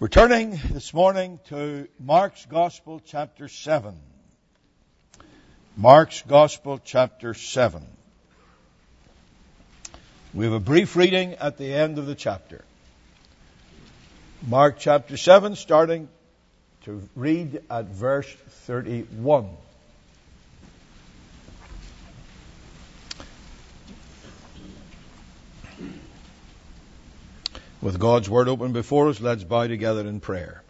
We're turning this morning to Mark's Gospel, chapter 7. Mark's Gospel, chapter 7. We have a brief reading at the end of the chapter. Mark chapter 7, starting to read at verse 31. With God's Word open before us, let's bow together in prayer.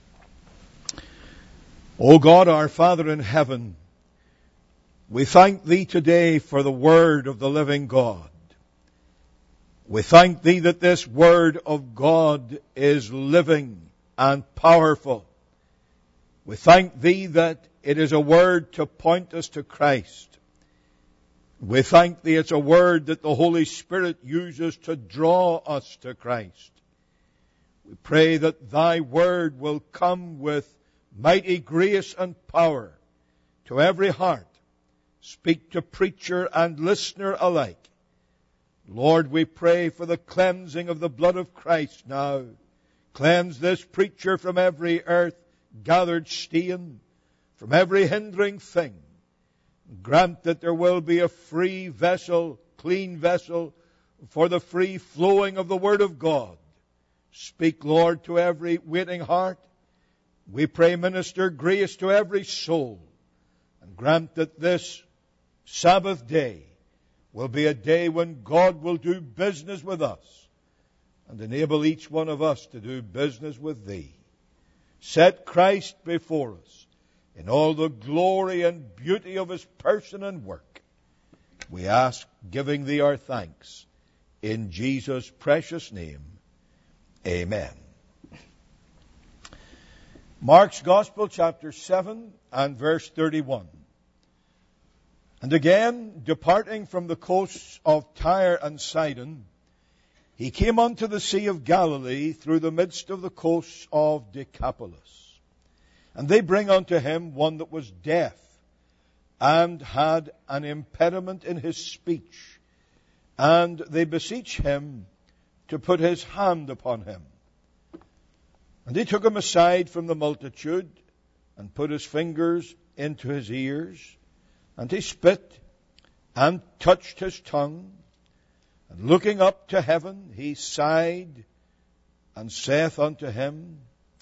O God, our Father in heaven, we thank Thee today for the Word of the living God. We thank Thee that this Word of God is living and powerful. We thank Thee that it is a Word to point us to Christ. We thank Thee it's a Word that the Holy Spirit uses to draw us to Christ. We pray that Thy Word will come with mighty grace and power to every heart. Speak to preacher and listener alike. Lord, we pray for the cleansing of the blood of Christ now. Cleanse this preacher from every earth-gathered stain, from every hindering thing. Grant that there will be a free vessel, clean vessel, for the free flowing of the Word of God. Speak, Lord, to every waiting heart. We pray, minister grace to every soul. And grant that this Sabbath day will be a day when God will do business with us and enable each one of us to do business with Thee. Set Christ before us in all the glory and beauty of His person and work. We ask, giving Thee our thanks, in Jesus' precious name. Amen. Mark's Gospel, chapter 7 and verse 31. And again, departing from the coasts of Tyre and Sidon, He came unto the Sea of Galilee through the midst of the coasts of Decapolis. And they bring unto Him one that was deaf, and had an impediment in his speech. And they beseech Him to put His hand upon him. And He took him aside from the multitude, and put His fingers into his ears. And He spit, and touched his tongue. And looking up to heaven, He sighed, and saith unto him,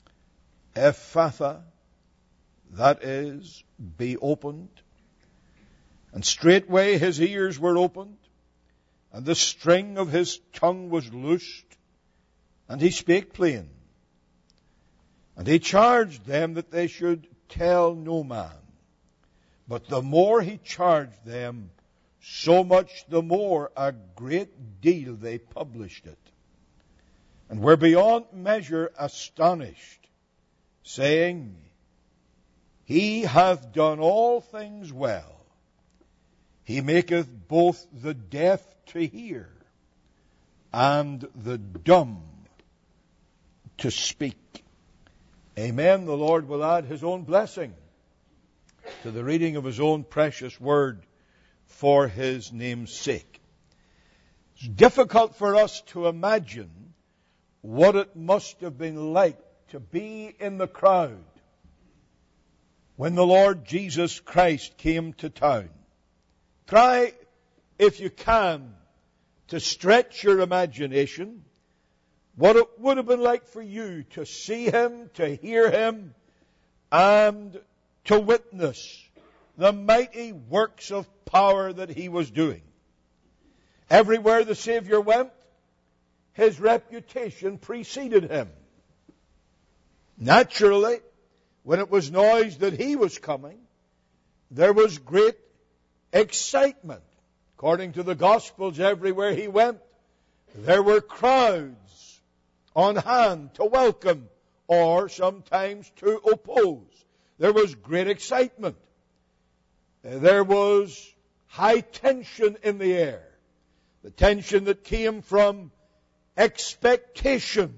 Ephphatha, that is, be opened. And straightway his ears were opened, and the string of his tongue was loosed, and he spake plain. And He charged them that they should tell no man. But the more He charged them, so much the more a great deal they published it, and were beyond measure astonished, saying, He hath done all things well. He maketh both the deaf to hear, and the dumb to speak. Amen. The Lord will add His own blessing to the reading of His own precious Word for His name's sake. It's difficult for us to imagine what it must have been like to be in the crowd when the Lord Jesus Christ came to town. Try, if you can, to stretch your imagination what it would have been like for you to see Him, to hear Him, and to witness the mighty works of power that He was doing. Everywhere the Savior went, His reputation preceded Him. Naturally, when it was noised that He was coming, there was great excitement. According to the Gospels, everywhere He went, there were crowds on hand to welcome or sometimes to oppose. There was great excitement. There was high tension in the air. The tension that came from expectation.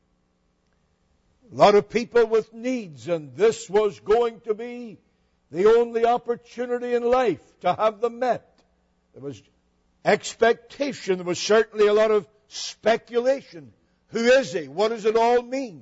A lot of people with needs, and this was going to be the only opportunity in life to have them met. There was expectation. There was certainly a lot of speculation. Who is He? What does it all mean?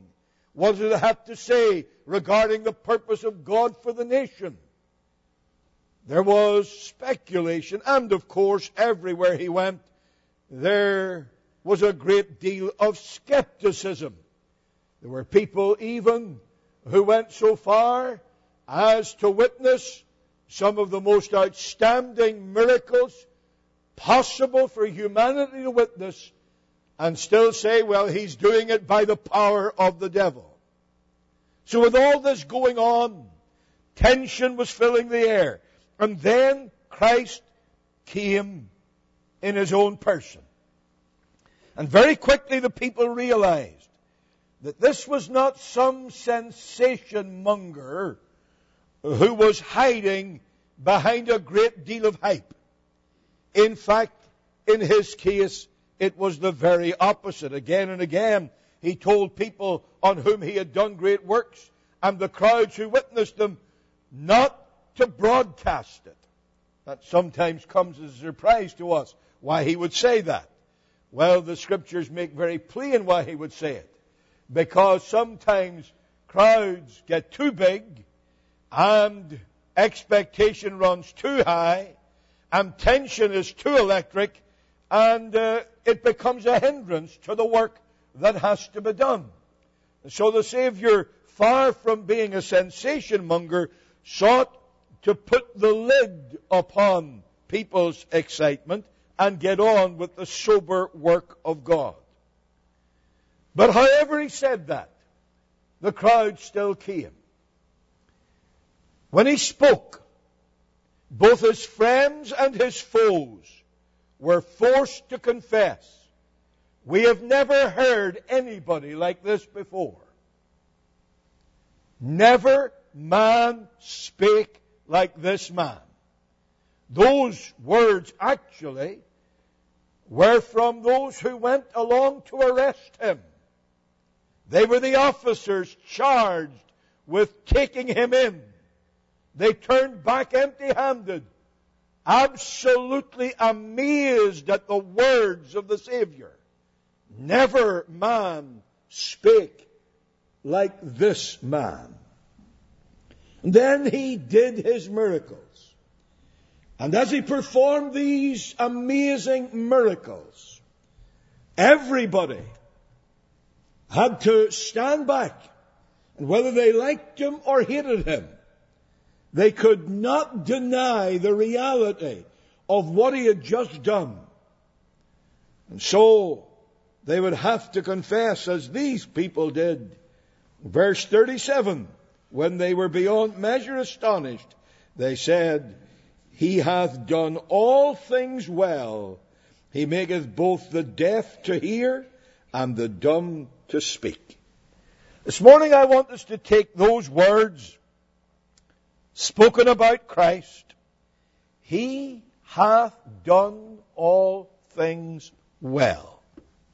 What did it have to say regarding the purpose of God for the nation? There was speculation, and of course, everywhere he went, there was a great deal of skepticism. There were people even who went so far as to witness some of the most outstanding miracles possible for humanity to witness, and still say, well, he's doing it by the power of the devil. So with all this going on, tension was filling the air. And then Christ came in his own person. And very quickly the people realized that this was not some sensation monger who was hiding behind a great deal of hype. In fact, in his case, it was the very opposite. Again and again, he told people on whom he had done great works and the crowds who witnessed them not to broadcast it. That sometimes comes as a surprise to us, why he would say that. Well, the Scriptures make very plain why he would say it. Because sometimes crowds get too big and expectation runs too high and tension is too electric, and it becomes a hindrance to the work that has to be done. So the Savior, far from being a sensation monger, sought to put the lid upon people's excitement and get on with the sober work of God. But however he said that, the crowd still came. When he spoke, both his friends and his foes were forced to confess, we have never heard anybody like this before. Never man spake like this man. Those words actually were from those who went along to arrest him. They were the officers charged with taking him in. They turned back empty-handed, absolutely amazed at the words of the Savior. Never man spake like this man. And then he did his miracles. And as he performed these amazing miracles, everybody had to stand back. And whether they liked him or hated him, they could not deny the reality of what he had just done. And so they would have to confess, as these people did. Verse 37, when they were beyond measure astonished, they said, He hath done all things well. He maketh both the deaf to hear and the dumb to speak. This morning I want us to take those words spoken about Christ. He hath done all things well.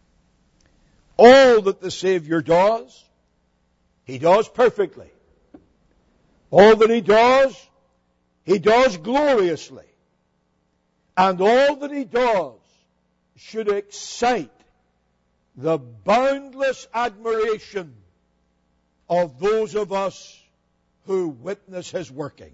All that the Savior does, He does perfectly. All that He does gloriously. And all that He does should excite the boundless admiration of those of us who witness His working.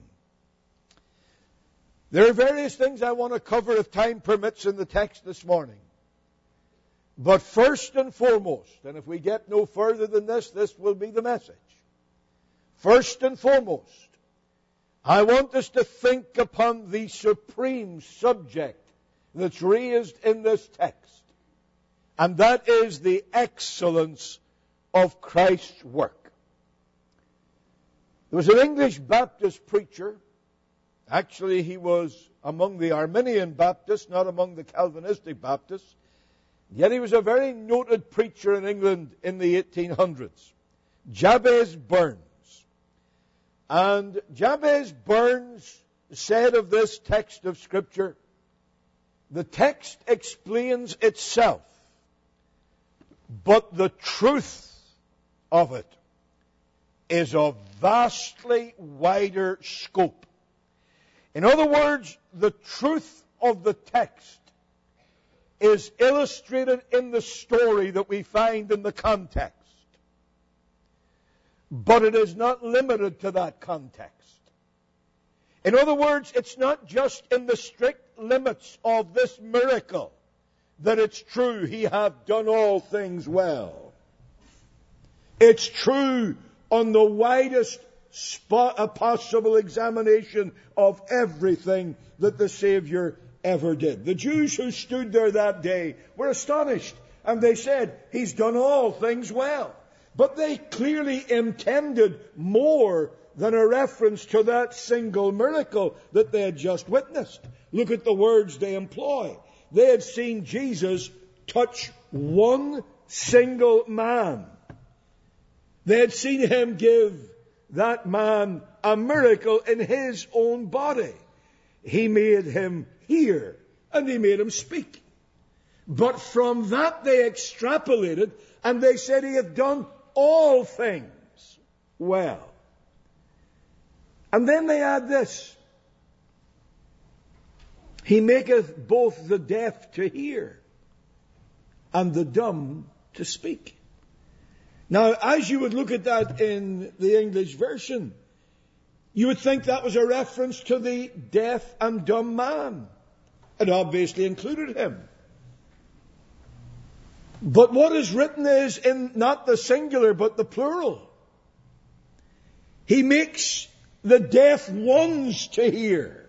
There are various things I want to cover, if time permits, in the text this morning. But first and foremost, and if we get no further than this will be the message. First and foremost, I want us to think upon the supreme subject that's raised in this text. And that is the excellence of Christ's work. There was an English Baptist preacher. Actually, he was among the Arminian Baptists, not among the Calvinistic Baptists. Yet he was a very noted preacher in England in the 1800s. Jabez Burns. And Jabez Burns said of this text of Scripture, the text explains itself, but the truth of it is of vastly wider scope. In other words, the truth of the text is illustrated in the story that we find in the context. But it is not limited to that context. In other words, it's not just in the strict limits of this miracle that it's true, He hath done all things well. It's true on the widest possible examination of everything that the Savior ever did. The Jews who stood there that day were astonished, and they said, He's done all things well. But they clearly intended more than a reference to that single miracle that they had just witnessed. Look at the words they employ. They had seen Jesus touch one single man. They had seen Him give that man a miracle in His own body. He made him hear, and He made him speak. But from that they extrapolated, and they said He hath done all things well. And then they add this: He maketh both the deaf to hear and the dumb to speak. Now, as you would look at that in the English version, you would think that was a reference to the deaf and dumb man. It obviously included him. But what is written is in not the singular, but the plural. He makes the deaf ones to hear.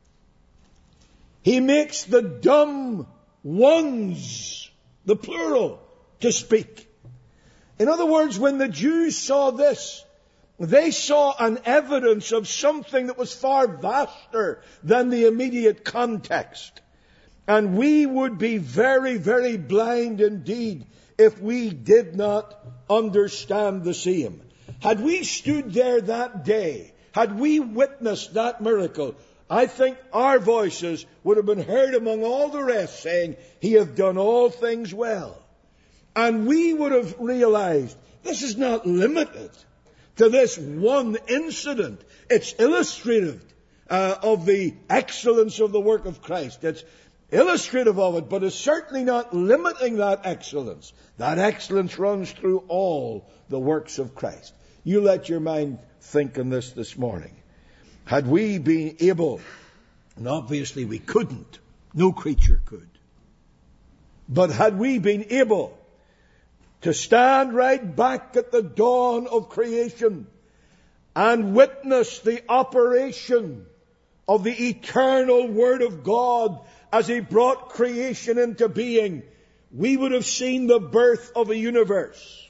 He makes the dumb ones, the plural, to speak. In other words, when the Jews saw this, they saw an evidence of something that was far vaster than the immediate context. And we would be very, very blind indeed if we did not understand the same. Had we stood there that day, had we witnessed that miracle, I think our voices would have been heard among all the rest saying, He hath done all things well. And we would have realized this is not limited to this one incident. It's illustrative of the excellence of the work of Christ. It's illustrative of it, but it's certainly not limiting that excellence. That excellence runs through all the works of Christ. You let your mind think on this morning. Had we been able, and obviously we couldn't, no creature could, but had we been able to stand right back at the dawn of creation and witness the operation of the eternal Word of God as He brought creation into being, we would have seen the birth of a universe.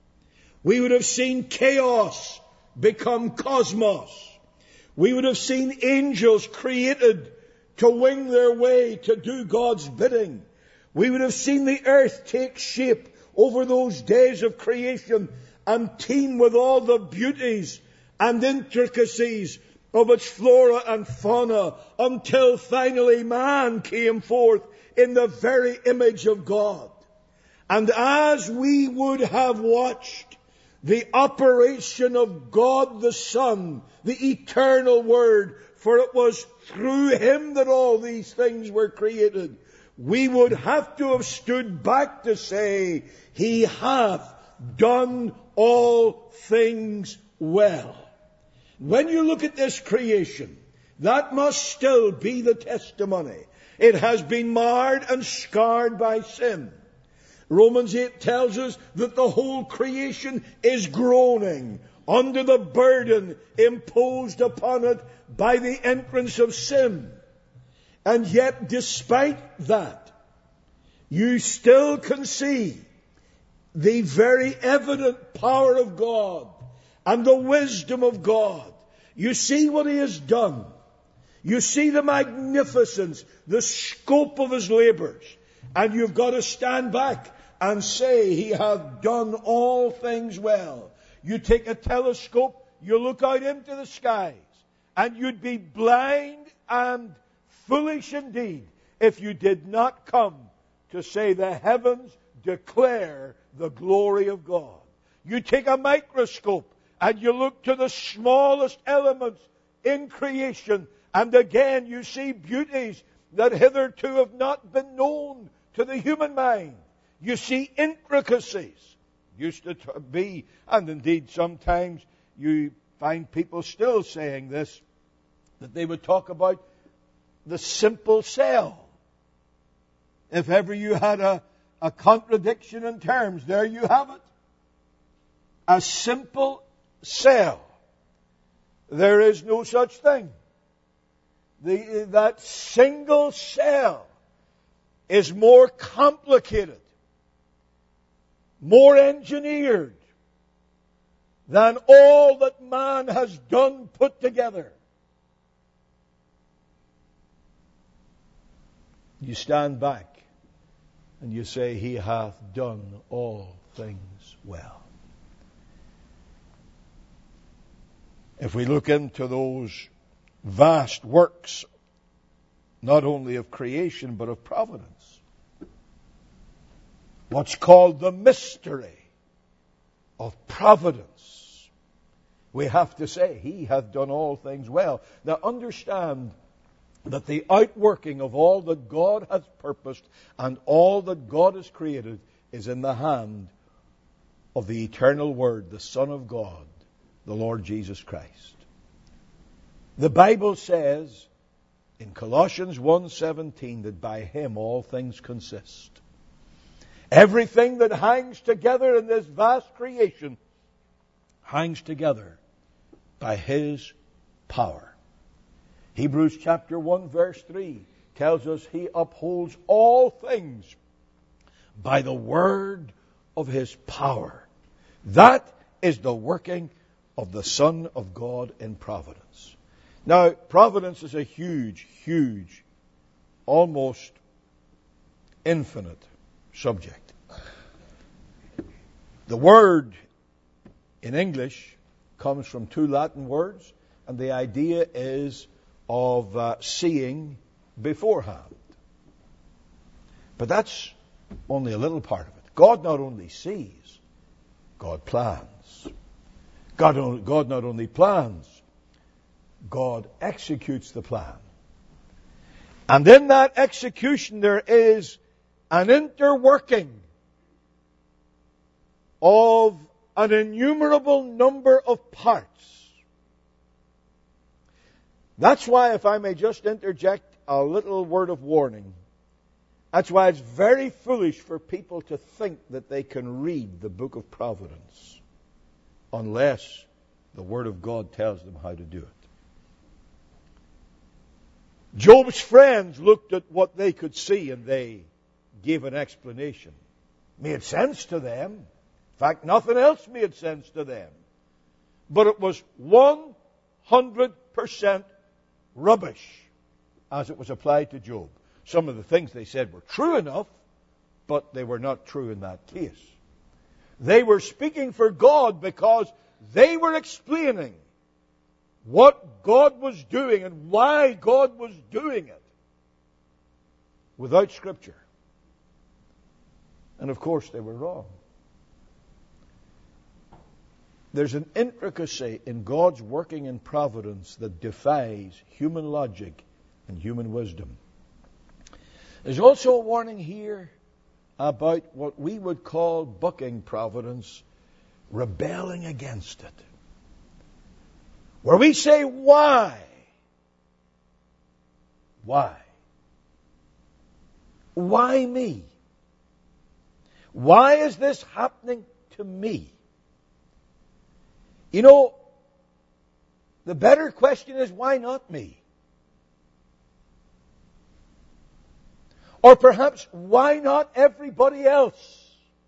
We would have seen chaos become cosmos. We would have seen angels created to wing their way to do God's bidding. We would have seen the earth take shape over those days of creation and teem with all the beauties and intricacies of its flora and fauna, until finally man came forth in the very image of God. And as we would have watched the operation of God the Son, the eternal Word, for it was through Him that all these things were created, we would have to have stood back to say, He hath done all things well. When you look at this creation, that must still be the testimony. It has been marred and scarred by sin. Romans 8 tells us that the whole creation is groaning under the burden imposed upon it by the entrance of sin. And yet, despite that, you still can see the very evident power of God and the wisdom of God. You see what He has done. You see the magnificence, the scope of His labors. And you've got to stand back and say, He hath done all things well. You take a telescope, you look out into the skies, and you'd be blind and foolish indeed if you did not come to say the heavens declare the glory of God. You take a microscope and you look to the smallest elements in creation, and again you see beauties that hitherto have not been known to the human mind. You see intricacies, used to be, and indeed sometimes you find people still saying this, that they would talk about the simple cell. If ever you had a contradiction in terms, there you have it. A simple cell. There is no such thing. That single cell is more complicated, more engineered than all that man has done put together. You stand back and you say, He hath done all things well. If we look into those vast works, not only of creation but of providence, what's called the mystery of providence, we have to say, He hath done all things well. Now understand that the outworking of all that God hath purposed and all that God has created is in the hand of the eternal Word, the Son of God, the Lord Jesus Christ. The Bible says in Colossians 1:17 that by Him all things consist. Everything that hangs together in this vast creation hangs together by His power. Hebrews chapter 1 verse 3 tells us He upholds all things by the word of His power. That is the working of the Son of God in providence. Now, providence is a huge, huge, almost infinite subject. The word in English comes from two Latin words, and the idea is of seeing beforehand. But that's only a little part of it. God not only sees, God plans. God not only plans, God executes the plan. And in that execution there is an interworking of an innumerable number of parts. That's why, if I may just interject a little word of warning, that's why it's very foolish for people to think that they can read the book of Providence unless the Word of God tells them how to do it. Job's friends looked at what they could see and they gave an explanation. Made sense to them. In fact, nothing else made sense to them. But it was 100% rubbish as it was applied to Job. Some of the things they said were true enough, but they were not true in that case. They were speaking for God because they were explaining what God was doing and why God was doing it without Scripture. And of course they were wrong. There's an intricacy in God's working in providence that defies human logic and human wisdom. There's also a warning here about what we would call bucking providence, rebelling against it. Where we say, why? Why? Why me? Why is this happening to me? You know, the better question is, why not me? Or perhaps, why not everybody else?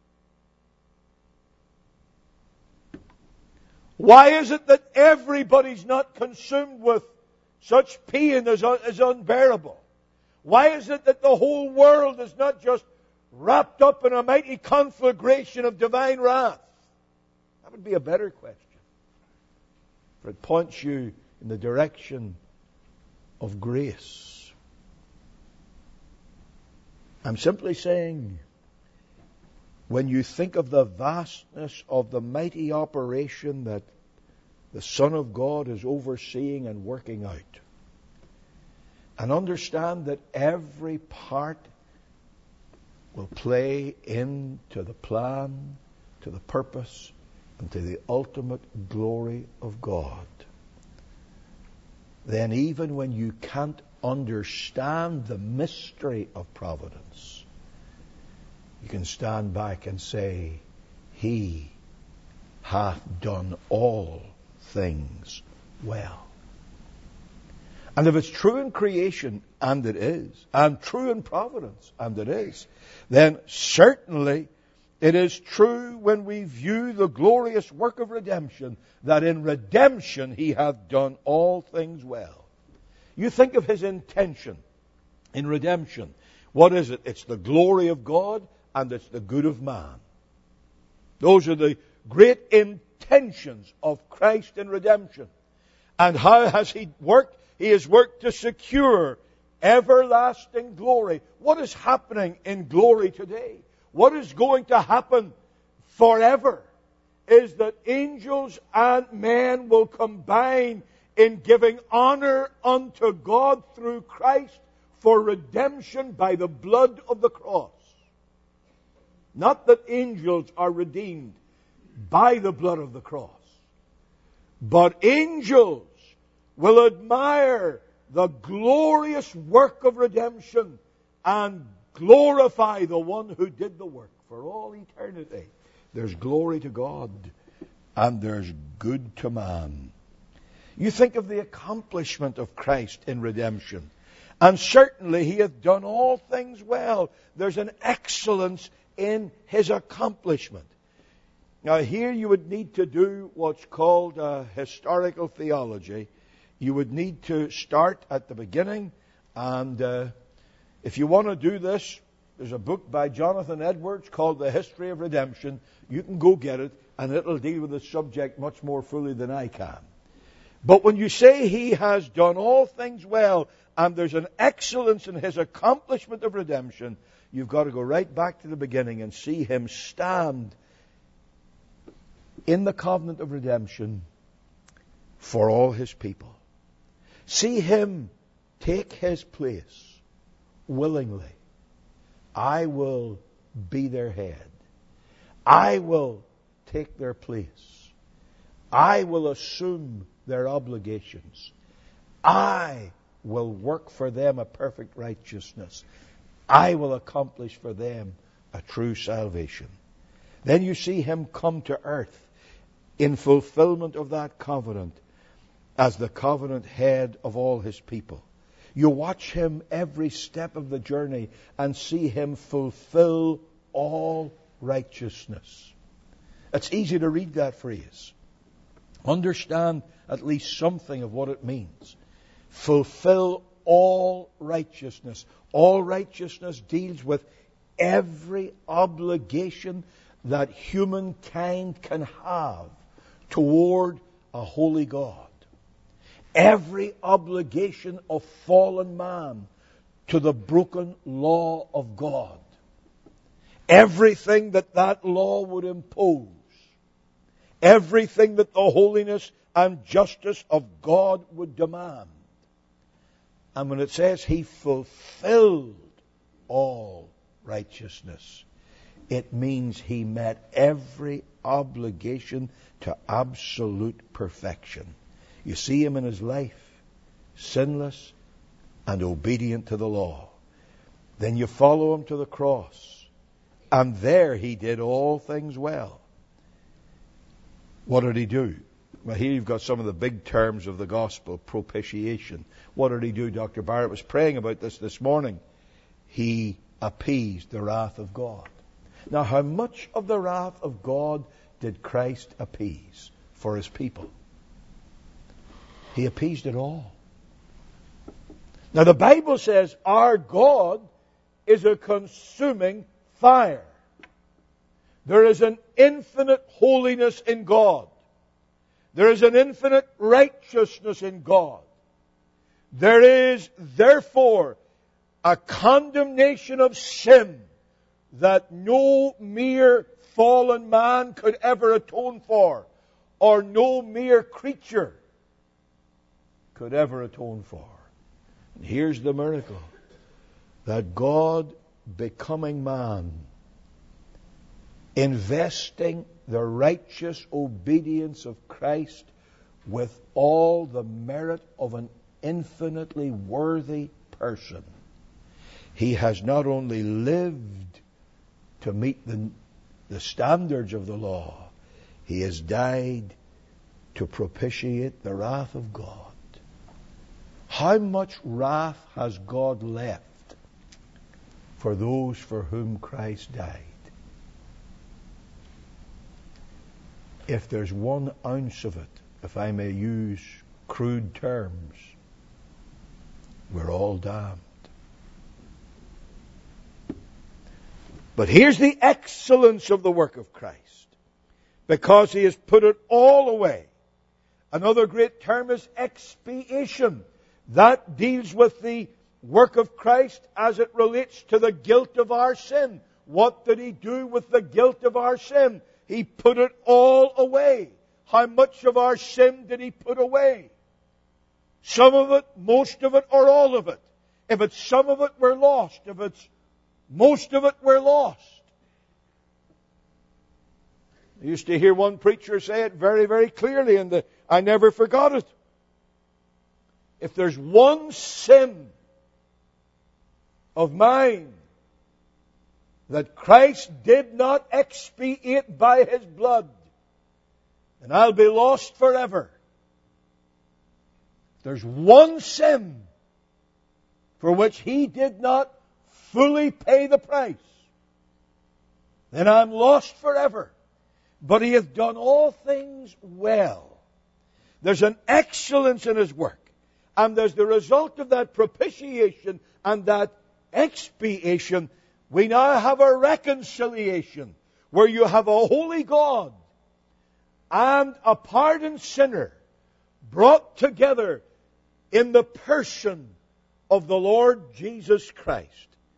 Why is it that everybody's not consumed with such pain as unbearable? Why is it that the whole world is not just wrapped up in a mighty conflagration of divine wrath? That would be a better question. For it points you in the direction of grace. I'm simply saying, when you think of the vastness of the mighty operation that the Son of God is overseeing and working out, and understand that every part will play into the plan to the purpose and to the ultimate glory of God, then even when you can't understand the mystery of providence, you can stand back and say, He hath done all things well. And if it's true in creation, and it is, and true in providence, and it is, then certainly it is true when we view the glorious work of redemption, that in redemption He hath done all things well. You think of His intention in redemption. What is it? It's the glory of God and it's the good of man. Those are the great intentions of Christ in redemption. And how has He worked? He has worked to secure everlasting glory. What is happening in glory today? What is going to happen forever is that angels and men will combine in giving honor unto God through Christ for redemption by the blood of the cross. Not that angels are redeemed by the blood of the cross, but angels will admire the glorious work of redemption and glorify the one who did the work for all eternity. There's glory to God and there's good to man. You think of the accomplishment of Christ in redemption, and certainly He hath done all things well. There's an excellence in His accomplishment. Now here you would need to do what's called historical theology. You would need to start at the beginning, and if you want to do this, there's a book by Jonathan Edwards called The History of Redemption. You can go get it, and it'll deal with the subject much more fully than I can. But when you say He has done all things well, and there's an excellence in His accomplishment of redemption, you've got to go right back to the beginning and see Him stand in the covenant of redemption for all His people. See Him take His place willingly. I will be their head. I will take their place. I will assume their obligations. I will work for them a perfect righteousness. I will accomplish for them a true salvation. Then you see Him come to earth in fulfillment of that covenant as the covenant head of all His people. You watch Him every step of the journey and see Him fulfill all righteousness. It's easy to read that phrase. Understand at least something of what it means. Fulfill all righteousness. All righteousness deals with every obligation that humankind can have toward a holy God. Every obligation of fallen man to the broken law of God. Everything that law would impose. Everything that the holiness and justice of God would demand. And when it says He fulfilled all righteousness, it means He met every obligation to absolute perfection. You see Him in His life, sinless and obedient to the law. Then you follow Him to the cross, and there He did all things well. What did He do? Well, here you've got some of the big terms of the gospel, propitiation. What did He do? Dr. Barrett was praying about this morning. He appeased the wrath of God. Now, how much of the wrath of God did Christ appease for His people? He appeased it all. Now, the Bible says our God is a consuming fire. There is an infinite holiness in God. There is an infinite righteousness in God. There is, therefore, a condemnation of sin that no mere fallen man could ever atone for, or no mere creature could ever atone for. And here's the miracle, that God becoming man investing the righteous obedience of Christ with all the merit of an infinitely worthy person. He has not only lived to meet the standards of the law, he has died to propitiate the wrath of God. How much wrath has God left for those for whom Christ died? If there's 1 ounce of it, if I may use crude terms, we're all damned. But here's the excellence of the work of Christ. Because he has put it all away. Another great term is expiation. That deals with the work of Christ as it relates to the guilt of our sin. What did he do with the guilt of our sin? He put it all away. How much of our sin did he put away? Some of it, most of it, or all of it. If it's some of it, we're lost. If it's most of it, we're lost. I used to hear one preacher say it very, very clearly, and I never forgot it. If there's one sin of mine that Christ did not expiate by His blood, then I'll be lost forever. If there's one sin for which He did not fully pay the price, then I'm lost forever. But He hath done all things well. There's an excellence in His work. And as the result of that propitiation and that expiation, we now have a reconciliation where you have a holy God and a pardoned sinner brought together in the person of the Lord Jesus Christ.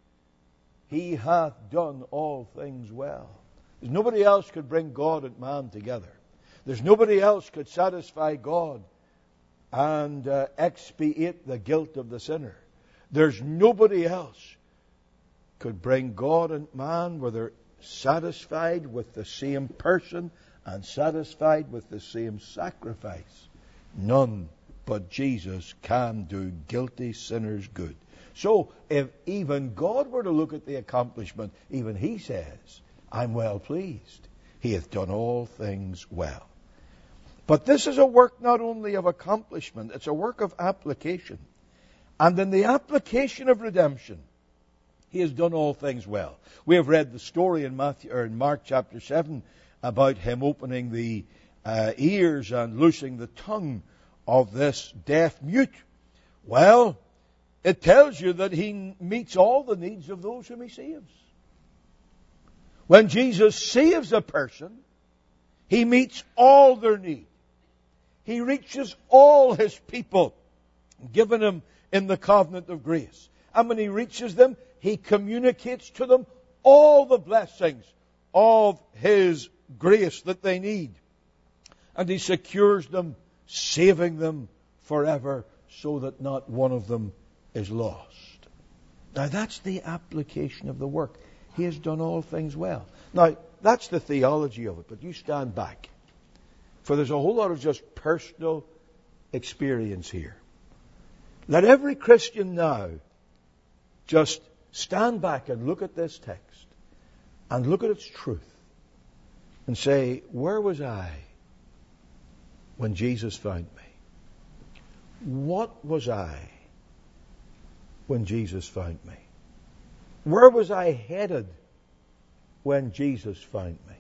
He hath done all things well. There's nobody else could bring God and man together. There's nobody else could satisfy God and expiate the guilt of the sinner. There's nobody else could bring God and man where they're satisfied with the same person and satisfied with the same sacrifice. None but Jesus can do guilty sinners good. So if even God were to look at the accomplishment, even He says, I'm well pleased. He hath done all things well. But this is a work not only of accomplishment, it's a work of application. And in the application of redemption, He has done all things well. We have read the story in Mark chapter 7 about Him opening the ears and loosing the tongue of this deaf mute. Well, it tells you that He meets all the needs of those whom He saves. When Jesus saves a person, He meets all their need. He reaches all His people given Him in the covenant of grace. And when He reaches them, He communicates to them all the blessings of His grace that they need. And He secures them, saving them forever, so that not one of them is lost. Now that's the application of the work. He has done all things well. Now, that's the theology of it, but you stand back. For there's a whole lot of just personal experience here. Let every Christian now just stand back and look at this text and look at its truth and say, where was I when Jesus found me? What was I when Jesus found me? Where was I headed when Jesus found me?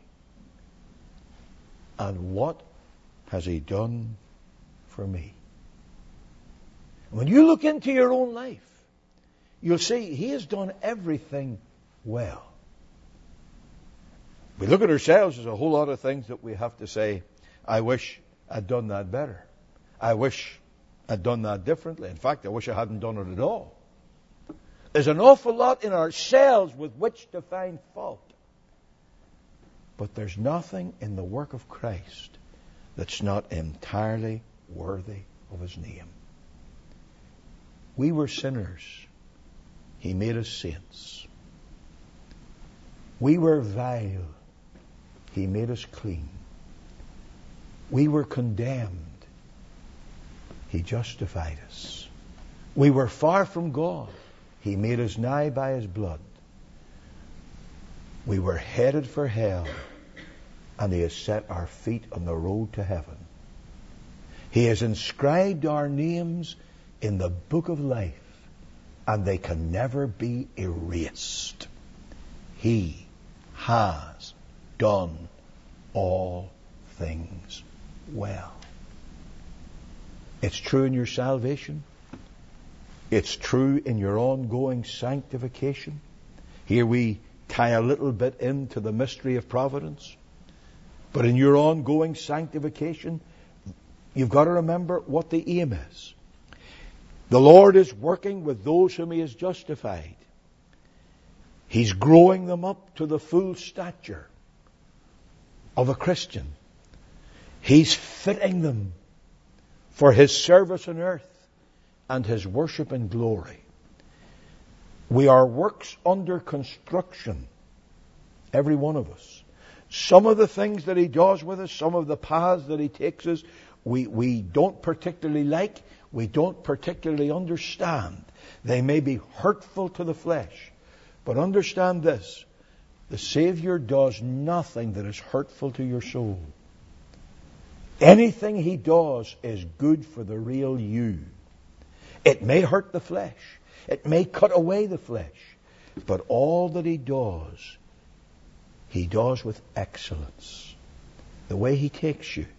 And what has He done for me? When you look into your own life, you'll see He has done everything well. We look at ourselves, there's a whole lot of things that we have to say, I wish I'd done that better. I wish I'd done that differently. In fact, I wish I hadn't done it at all. There's an awful lot in ourselves with which to find fault. But there's nothing in the work of Christ that's not entirely worthy of His name. We were sinners. He made us saints. We were vile. He made us clean. We were condemned. He justified us. We were far from God. He made us nigh by His blood. We were headed for hell, and He has set our feet on the road to heaven. He has inscribed our names in the book of life, and they can never be erased. He has done all things well. It's true in your salvation. It's true in your ongoing sanctification. Here we tie a little bit into the mystery of providence. But in your ongoing sanctification, you've got to remember what the aim is. The Lord is working with those whom He has justified. He's growing them up to the full stature of a Christian. He's fitting them for His service on earth and His worship and glory. We are works under construction, every one of us. Some of the things that He does with us, some of the paths that He takes us, we don't particularly like, we don't particularly understand. They may be hurtful to the flesh. But understand this, the Savior does nothing that is hurtful to your soul. Anything He does is good for the real you. It may hurt the flesh. It may cut away the flesh. But all that He does with excellence. The way He takes you,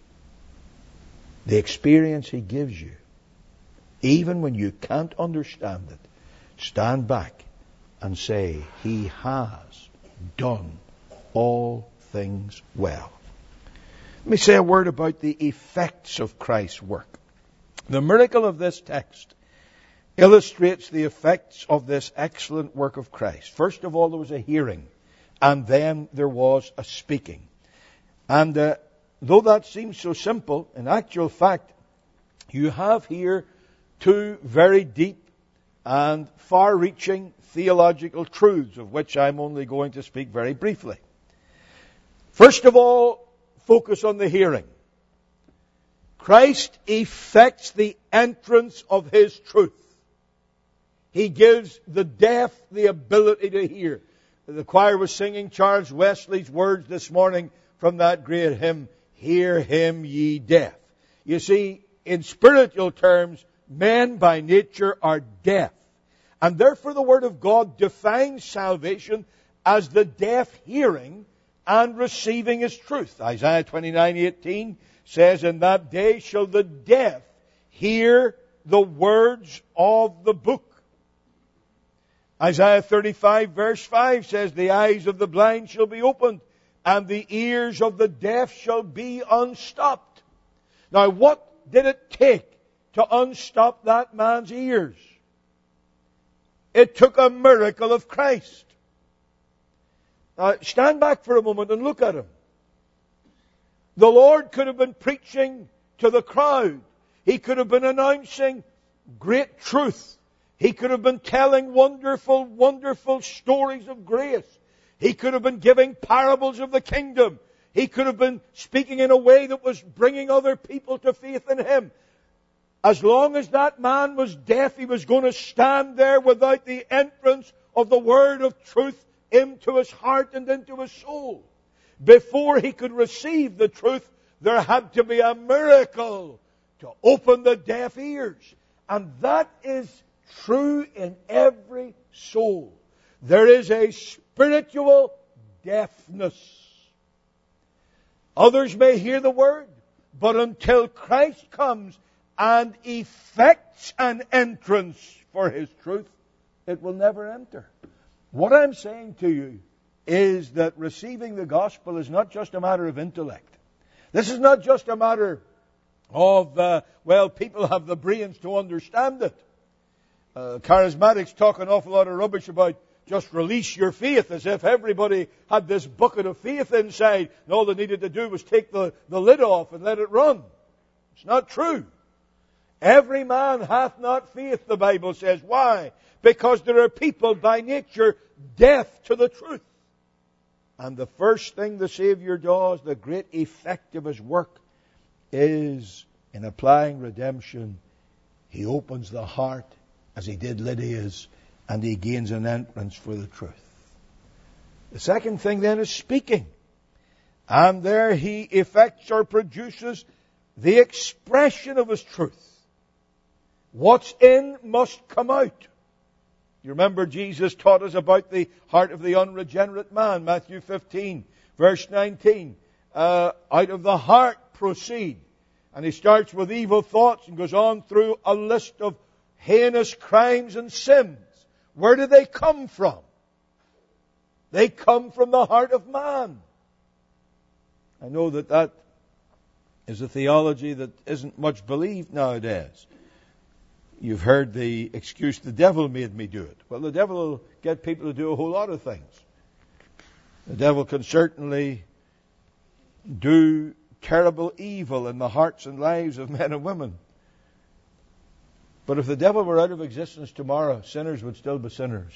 the experience He gives you, even when you can't understand it, stand back and say, He has done all things well. Let me say a word about the effects of Christ's work. The miracle of this text illustrates the effects of this excellent work of Christ. First of all, there was a hearing, and then there was a speaking. And though that seems so simple, in actual fact, you have here two very deep and far-reaching theological truths, of which I'm only going to speak very briefly. First of all, focus on the hearing. Christ effects the entrance of His truth. He gives the deaf the ability to hear. The choir was singing Charles Wesley's words this morning from that great hymn, Hear Him, ye deaf. You see, in spiritual terms, men by nature are deaf. And therefore the Word of God defines salvation as the deaf hearing and receiving His truth. Isaiah 29:18 says, In that day shall the deaf hear the words of the book. Isaiah 35 verse 5 says, The eyes of the blind shall be opened, and the ears of the deaf shall be unstopped. Now, what did it take to unstop that man's ears? It took a miracle of Christ. Now, stand back for a moment and look at Him. The Lord could have been preaching to the crowd. He could have been announcing great truth. He could have been telling wonderful, wonderful stories of grace. He could have been giving parables of the kingdom. He could have been speaking in a way that was bringing other people to faith in Him. As long as that man was deaf, he was going to stand there without the entrance of the word of truth into his heart and into his soul. Before he could receive the truth, there had to be a miracle to open the deaf ears. And that is true in every soul. There is a spiritual deafness. Others may hear the word, but until Christ comes and effects an entrance for His truth, it will never enter. What I'm saying to you is that receiving the gospel is not just a matter of intellect. This is not just a matter of, people have the brains to understand it. Charismatics talk an awful lot of rubbish about just release your faith, as if everybody had this bucket of faith inside, and all they needed to do was take the lid off and let it run. It's not true. Every man hath not faith, the Bible says. Why? Because there are people by nature deaf to the truth. And the first thing the Savior does, the great effect of His work, is in applying redemption, He opens the heart, as He did Lydia's, and He gains an entrance for the truth. The second thing then is speaking. And there He effects or produces the expression of His truth. What's in must come out. You remember Jesus taught us about the heart of the unregenerate man, Matthew 15, verse 19. Out of the heart proceed. And He starts with evil thoughts and goes on through a list of heinous crimes and sins. Where do they come from? They come from the heart of man. I know that is a theology that isn't much believed nowadays. You've heard the excuse, the devil made me do it. Well, the devil will get people to do a whole lot of things. The devil can certainly do terrible evil in the hearts and lives of men and women. But if the devil were out of existence tomorrow, sinners would still be sinners.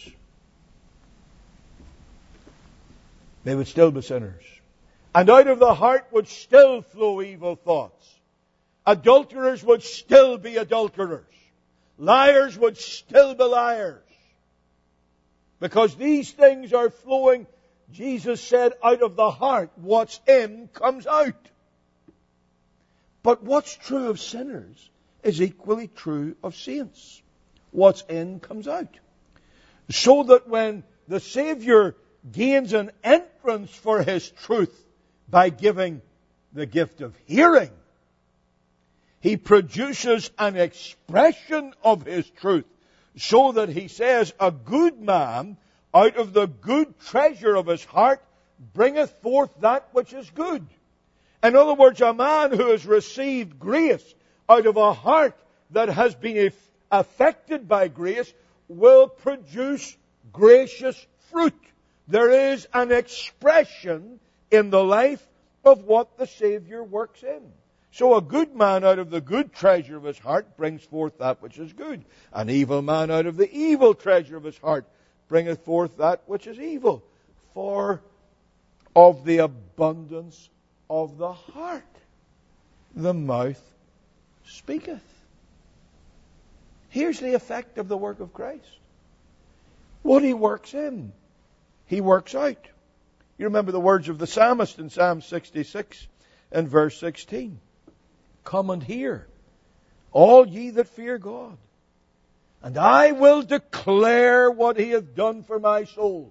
They would still be sinners. And out of the heart would still flow evil thoughts. Adulterers would still be adulterers. Liars would still be liars. Because these things are flowing, Jesus said, out of the heart. What's in comes out. But what's true of sinners is equally true of saints. What's in comes out. So that when the Savior gains an entrance for His truth by giving the gift of hearing, He produces an expression of His truth, so that He says, a good man out of the good treasure of his heart bringeth forth that which is good. In other words, a man who has received grace out of a heart that has been affected by grace will produce gracious fruit. There is an expression in the life of what the Savior works in. So a good man out of the good treasure of his heart brings forth that which is good. An evil man out of the evil treasure of his heart bringeth forth that which is evil. For of the abundance of the heart the mouth speaketh. Here's the effect of the work of Christ. What He works in, He works out. You remember the words of the psalmist in Psalm 66 and verse 16. Come and hear, all ye that fear God, and I will declare what He hath done for my soul.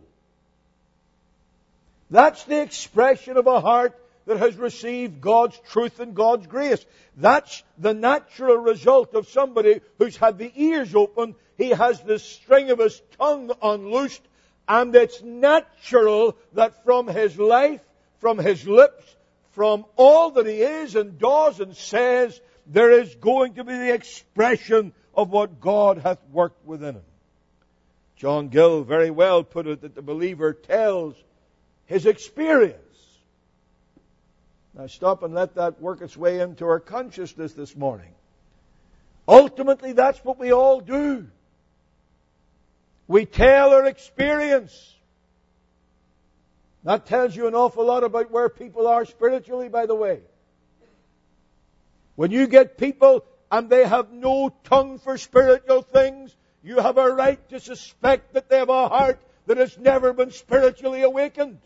That's the expression of a heart that has received God's truth and God's grace. That's the natural result of somebody who's had the ears opened. He has the string of his tongue unloosed, and it's natural that from his life, from his lips, from all that he is and does and says, there is going to be the expression of what God hath worked within him. John Gill very well put it that the believer tells his experience. Now stop and let that work its way into our consciousness this morning. Ultimately, that's what we all do. We tell our experience. That tells you an awful lot about where people are spiritually, by the way. When you get people and they have no tongue for spiritual things, you have a right to suspect that they have a heart that has never been spiritually awakened.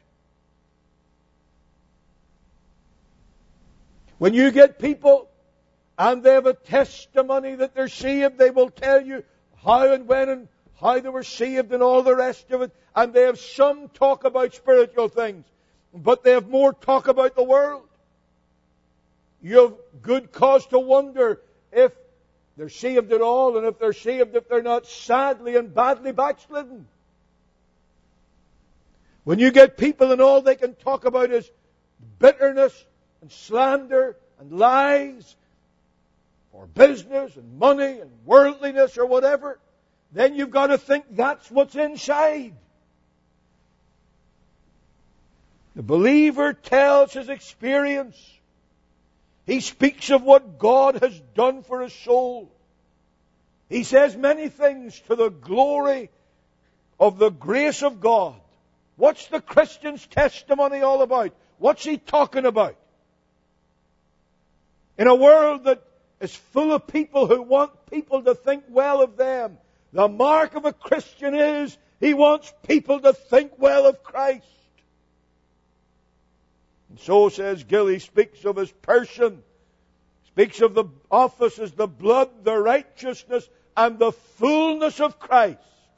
When you get people and they have a testimony that they're saved, they will tell you how and when and how they were saved and all the rest of it. And they have some talk about spiritual things, but they have more talk about the world. You have good cause to wonder if they're saved at all, and if they're saved, if they're not sadly and badly backslidden. When you get people and all they can talk about is bitterness and slander and lies or business and money and worldliness or whatever, then you've got to think that's what's inside. The believer tells his experience. He speaks of what God has done for his soul. He says many things to the glory of the grace of God, What's the Christian's testimony all about? What's he talking about? In a world that is full of people who want people to think well of them, the mark of a Christian is he wants people to think well of Christ. And so, says Gill, he speaks of his person, speaks of the office as the blood, the righteousness, and the fullness of Christ.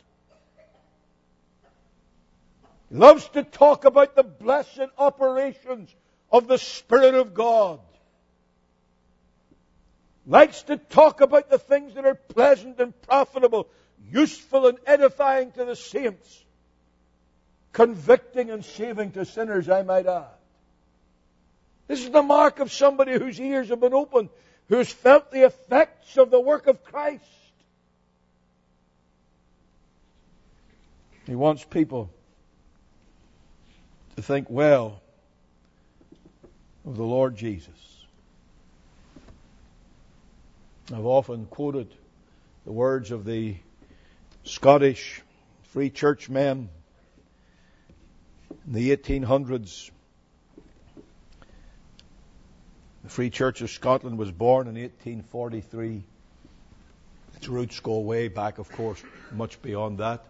He loves to talk about the blessed operations of the Spirit of God. Likes to talk about the things that are pleasant and profitable, useful and edifying to the saints, convicting and saving to sinners, I might add. This is the mark of somebody whose ears have been opened, who has felt the effects of the work of Christ. He wants people to think well of the Lord Jesus. I've often quoted the words of the Scottish Free Church men in the 1800s. The Free Church of Scotland was born in 1843. Its roots go way back, of course, much beyond that.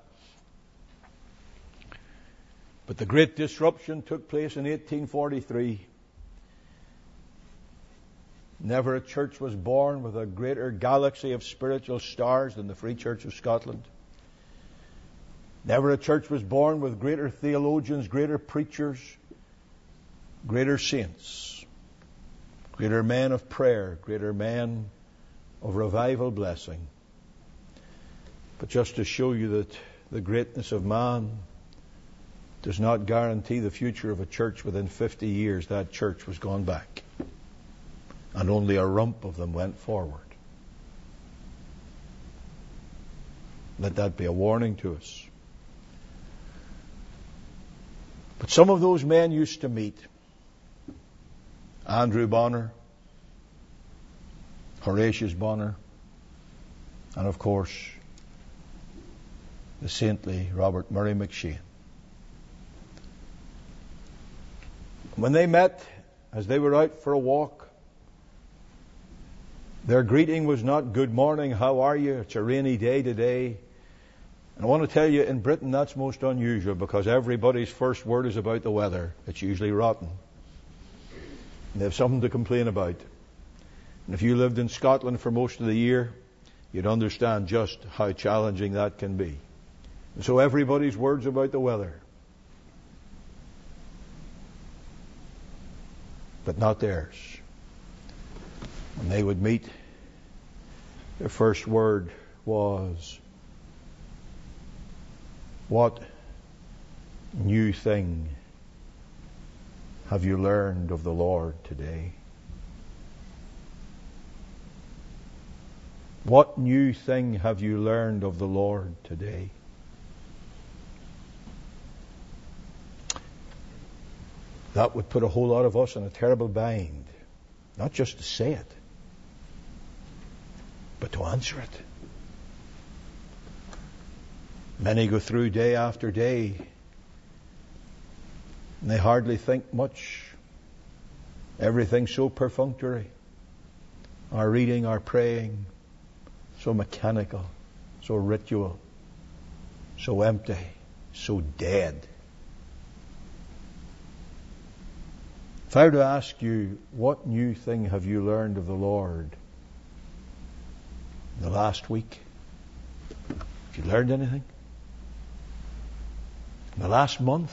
But the Great Disruption took place in 1843. Never a church was born with a greater galaxy of spiritual stars than the Free Church of Scotland. Never a church was born with greater theologians, greater preachers, greater saints, greater men of prayer, greater men of revival blessing. But just to show you that the greatness of man does not guarantee the future of a church, within 50 years that church was gone back. And only a rump of them went forward. Let that be a warning to us. But some of those men used to meet. Andrew Bonner, Horatius Bonner, and of course the saintly Robert Murray McCheyne. When they met, as they were out for a walk, their greeting was not "Good morning, how are you? It's a rainy day today." And I want to tell you, in Britain that's most unusual, because everybody's first word is about the weather. It's usually rotten. And they have something to complain about. And if you lived in Scotland for most of the year, you'd understand just how challenging that can be. And so everybody's word's about the weather. But not theirs. When they would meet, their first word was, "What new thing have you learned of the Lord today?" What new thing have you learned of the Lord today? That would put a whole lot of us in a terrible bind. Not just to say it, but to answer it. Many go through day after day, and they hardly think much. Everything's so perfunctory. Our reading, our praying, so mechanical, so ritual, so empty, so dead. If I were to ask you, what new thing have you learned of the Lord in the last week? Have you learned anything? In the last month?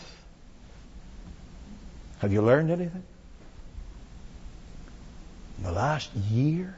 Have you learned anything? In the last year?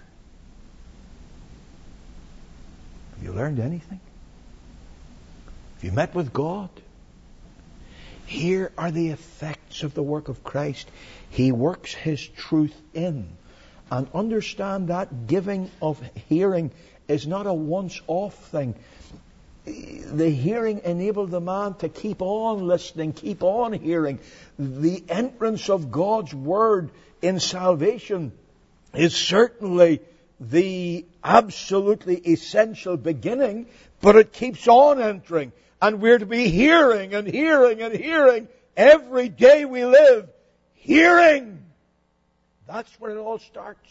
Have you learned anything? Have you met with God? Here are the effects of the work of Christ. He works His truth in. And understand that giving of hearing is not a once-off thing. The hearing enabled the man to keep on listening, keep on hearing. The entrance of God's Word in salvation is certainly the absolutely essential beginning, but it keeps on entering. And we're to be hearing and hearing and hearing every day we live. Hearing. That's where it all starts.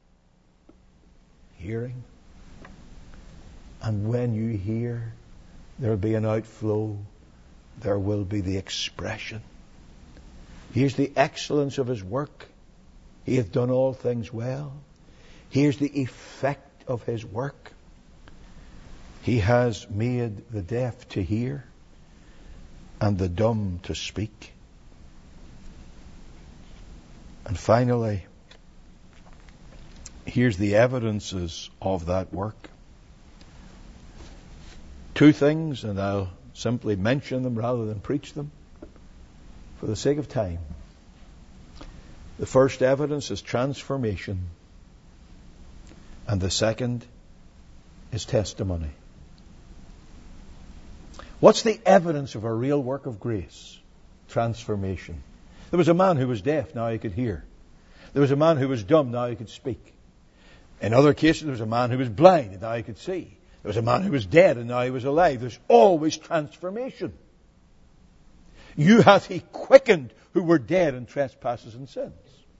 Hearing. And when you hear, there'll be an outflow. There will be the expression. Here's the excellence of His work. He hath done all things well. Here's the effect of His work. He has made the deaf to hear and the dumb to speak. And finally, here's the evidences of that work. Two things, and I'll simply mention them rather than preach them for the sake of time. The first evidence is transformation, and the second is testimony. What's the evidence of a real work of grace? Transformation. There was a man who was deaf, now he could hear. There was a man who was dumb, now he could speak. In other cases, there was a man who was blind, and now he could see. There was a man who was dead, and now he was alive. There's always transformation. You hath He quickened who were dead in trespasses and sins.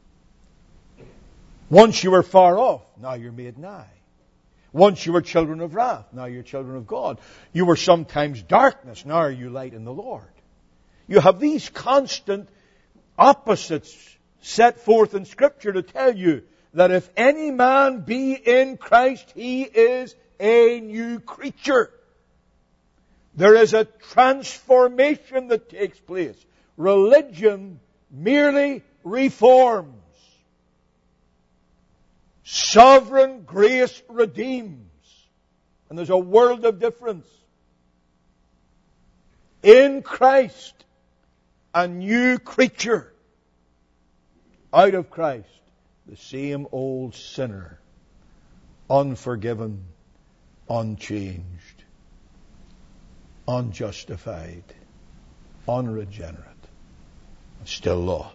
Once you were far off, now you're made nigh. Once you were children of wrath, now you're children of God. You were sometimes darkness, now are you light in the Lord. You have these constant opposites set forth in Scripture to tell you that if any man be in Christ, he is a new creature. There is a transformation that takes place. Religion merely reforms. Sovereign grace redeems. And there's a world of difference. In Christ, a new creature. Out of Christ, the same old sinner. Unforgiven, unchanged, unjustified, unregenerate, still lost.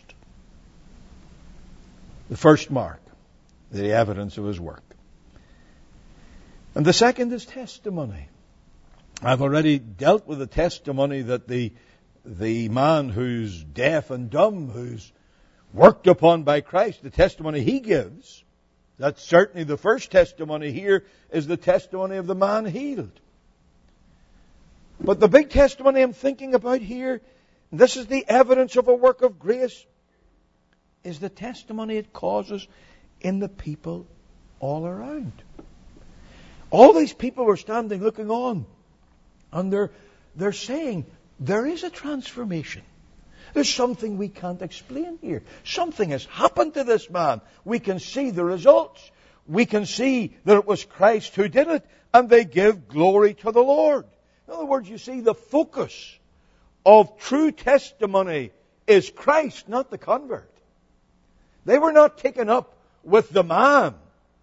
The first mark, the evidence of His work. And the second is testimony. I've already dealt with the testimony that the man who's deaf and dumb, who's worked upon by Christ, the testimony he gives. That's certainly the first testimony here is the testimony of the man healed. But the big testimony I'm thinking about here, and this is the evidence of a work of grace, is the testimony it causes in the people all around. All these people were standing looking on, and they're saying, there is a transformation. There's something we can't explain here. Something has happened to this man. We can see the results. We can see that it was Christ who did it, and they give glory to the Lord. In other words, you see, the focus of true testimony is Christ, not the convert. They were not taken up with the man.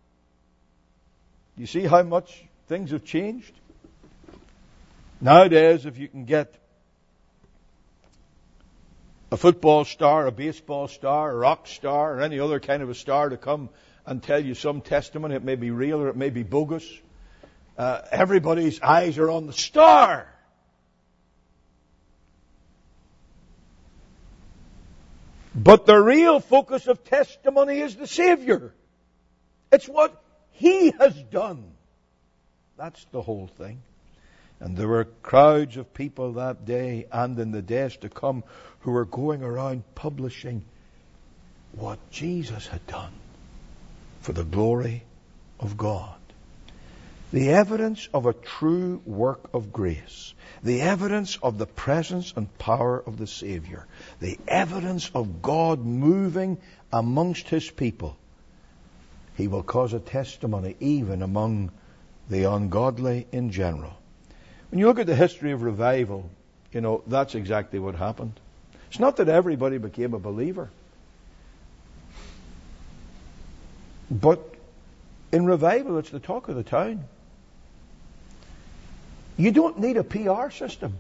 You see how much things have changed? Nowadays, if you can get a football star, a baseball star, a rock star, or any other kind of a star to come and tell you some testimony, it may be real or it may be bogus. Everybody's eyes are on the star. But the real focus of testimony is the Savior. It's what He has done. That's the whole thing. And there were crowds of people that day and in the days to come who were going around publishing what Jesus had done for the glory of God. The evidence of a true work of grace. The evidence of the presence and power of the Savior. The evidence of God moving amongst His people. He will cause a testimony even among the ungodly in general. When you look at the history of revival, that's exactly what happened. It's not that everybody became a believer. But in revival, it's the talk of the town. You don't need a PR system.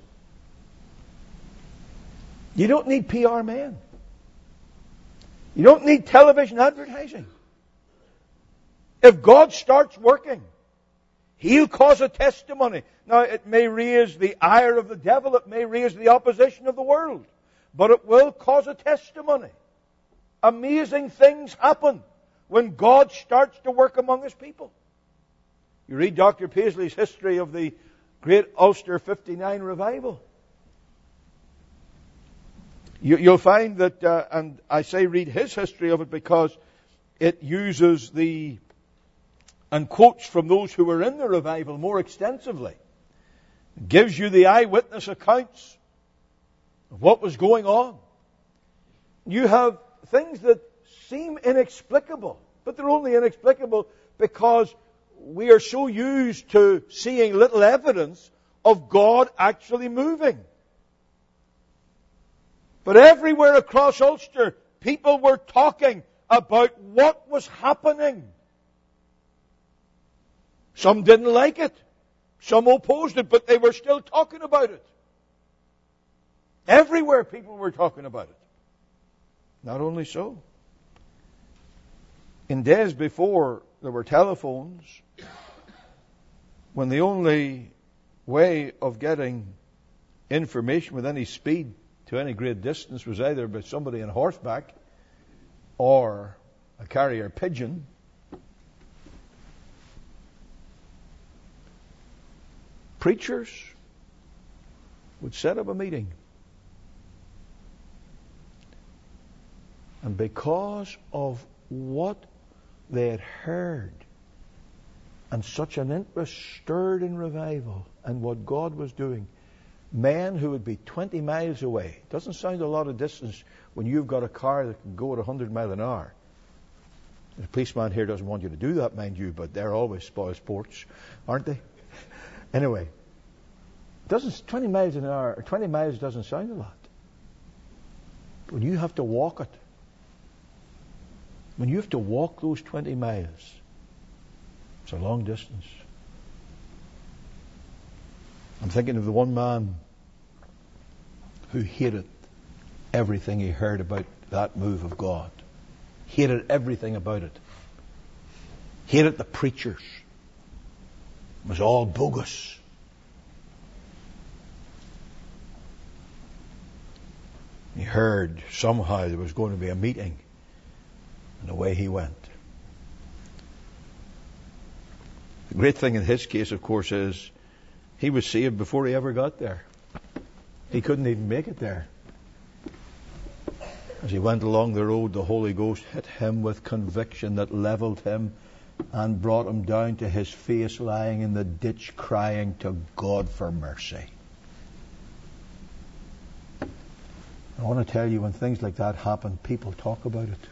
You don't need PR men. You don't need television advertising. If God starts working, He'll cause a testimony. Now, it may raise the ire of the devil. It may raise the opposition of the world. But it will cause a testimony. Amazing things happen when God starts to work among His people. You read Dr. Paisley's history of the Great Ulster 59 revival. You'll find that, and I say read his history of it because it uses and quotes from those who were in the revival more extensively. It gives you the eyewitness accounts of what was going on. You have things that seem inexplicable, but they're only inexplicable because we are so used to seeing little evidence of God actually moving. But everywhere across Ulster, people were talking about what was happening. Some didn't like it. Some opposed it, but they were still talking about it. Everywhere people were talking about it. Not only so. In days before there were telephones, when the only way of getting information with any speed to any great distance was either by somebody on horseback or a carrier pigeon, preachers would set up a meeting. And because of what they had heard and such an interest stirred in revival and what God was doing, men who would be 20 miles away. Doesn't sound a lot of distance when you've got a car that can go at 100 miles an hour. The policeman here doesn't want you to do that, mind you, but they're always spoil sports, aren't they? Anyway, 20 miles an hour, or 20 miles doesn't sound a lot. But when you have to walk it, when you have to walk those 20 miles, it's a long distance. I'm thinking of the one man who hated everything he heard about that move of God. Hated everything about it. Hated the preachers. It was all bogus. He heard somehow there was going to be a meeting, and away he went. The great thing in his case, of course, is he was saved before he ever got there. He couldn't even make it there. As he went along the road, the Holy Ghost hit him with conviction that leveled him and brought him down to his face lying in the ditch crying to God for mercy. I want to tell you, when things like that happen, people talk about it.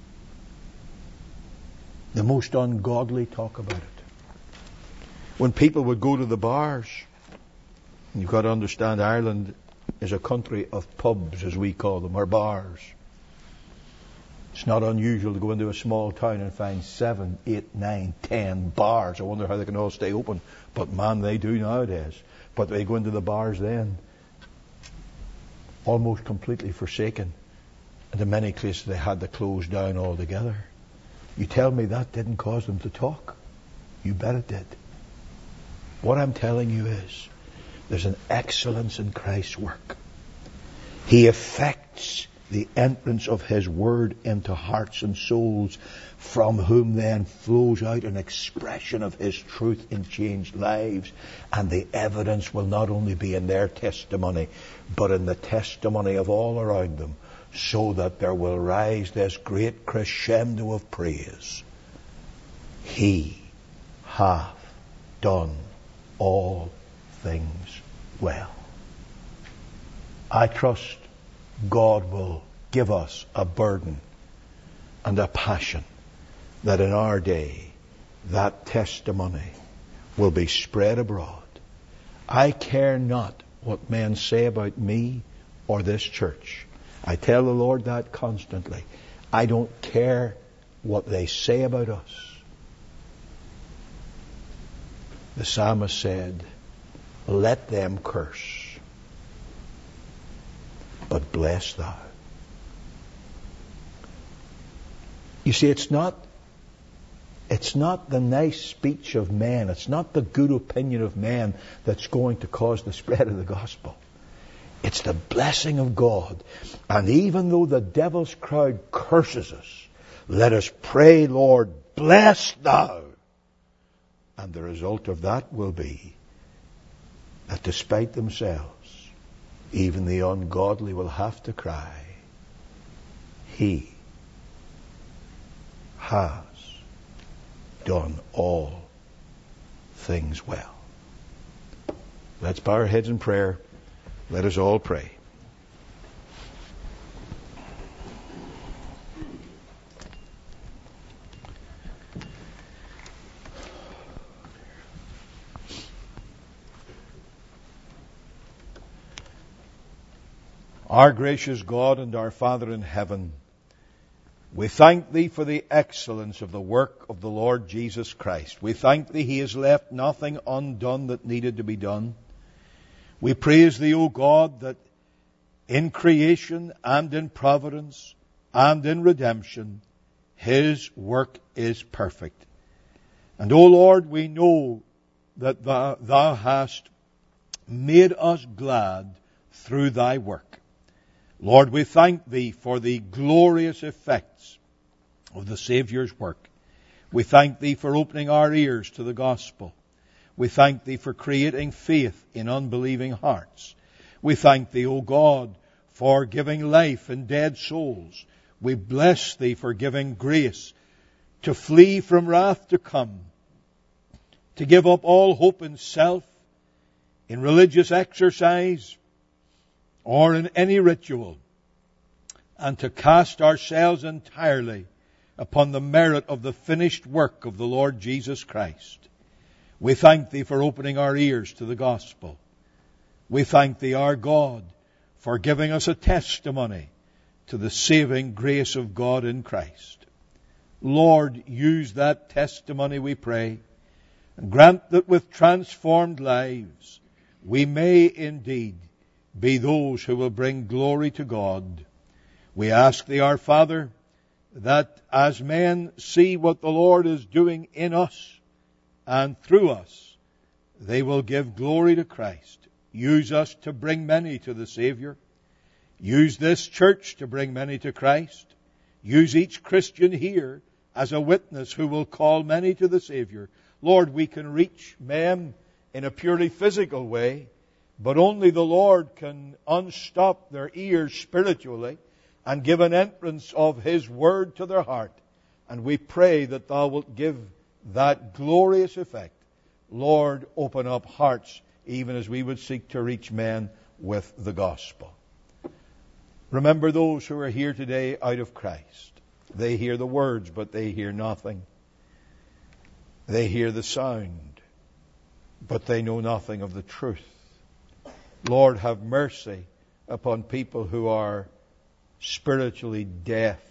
The most ungodly talk about it. When people would go to the bars, and you've got to understand Ireland is a country of pubs, as we call them, or bars. It's not unusual to go into a small town and find 7, 8, 9, 10 bars. I wonder how they can all stay open. But man, they do nowadays. But they go into the bars then, almost completely forsaken. And in many cases they had to close down altogether. You tell me that didn't cause them to talk? You bet it did. What I'm telling you is, there's an excellence in Christ's work. He effects the entrance of His Word into hearts and souls, from whom then flows out an expression of His truth in changed lives. And the evidence will not only be in their testimony, but in the testimony of all around them, so that there will rise this great crescendo of praise. He hath done all things well. I trust God will give us a burden and a passion that in our day that testimony will be spread abroad. I care not what men say about me or this church. I tell the Lord that constantly. I don't care what they say about us. The psalmist said, let them curse, but bless thou. You see, it's not It's not the nice speech of men. It's not the good opinion of men that's going to cause the spread of the gospel. It's the blessing of God. And even though the devil's crowd curses us, let us pray, Lord, bless thou. And the result of that will be that despite themselves, even the ungodly will have to cry, He has done all things well. Let's bow our heads in prayer. Let us all pray. Our gracious God and our Father in heaven, we thank Thee for the excellence of the work of the Lord Jesus Christ. We thank Thee He has left nothing undone that needed to be done. We praise Thee, O God, that in creation and in providence and in redemption, His work is perfect. And, O Lord, we know that Thou hast made us glad through Thy work. Lord, we thank Thee for the glorious effects of the Saviour's work. We thank Thee for opening our ears to the gospel. We thank Thee for creating faith in unbelieving hearts. We thank Thee, O God, for giving life in dead souls. We bless Thee for giving grace to flee from wrath to come, to give up all hope in self, in religious exercise, or in any ritual, and to cast ourselves entirely upon the merit of the finished work of the Lord Jesus Christ. We thank Thee for opening our ears to the gospel. We thank Thee, our God, for giving us a testimony to the saving grace of God in Christ. Lord, use that testimony, we pray, and grant that with transformed lives we may indeed be those who will bring glory to God. We ask Thee, our Father, that as men see what the Lord is doing in us and through us, they will give glory to Christ. Use us to bring many to the Savior. Use this church to bring many to Christ. Use each Christian here as a witness who will call many to the Savior. Lord, we can reach men in a purely physical way, but only the Lord can unstop their ears spiritually and give an entrance of His Word to their heart. And we pray that Thou wilt give that glorious effect. Lord, open up hearts even as we would seek to reach men with the gospel. Remember those who are here today out of Christ. They hear the words, but they hear nothing. They hear the sound, but they know nothing of the truth. Lord, have mercy upon people who are spiritually deaf.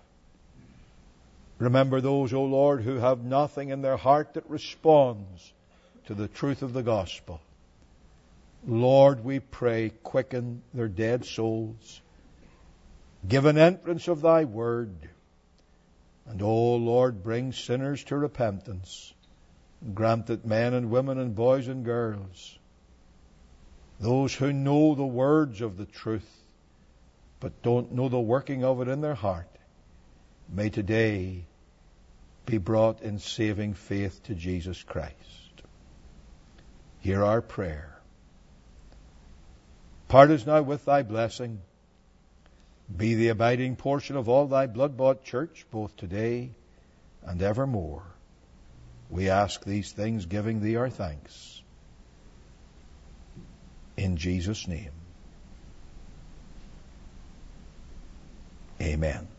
Remember those, O Lord, who have nothing in their heart that responds to the truth of the gospel. Lord, we pray, quicken their dead souls. Give an entrance of Thy word. And, O Lord, bring sinners to repentance. Grant that men and women and boys and girls, those who know the words of the truth, but don't know the working of it in their heart, may today be brought in saving faith to Jesus Christ. Hear our prayer. Part us now with Thy blessing. Be the abiding portion of all Thy blood-bought church, both today and evermore. We ask these things, giving Thee our thanks. In Jesus' name. Amen.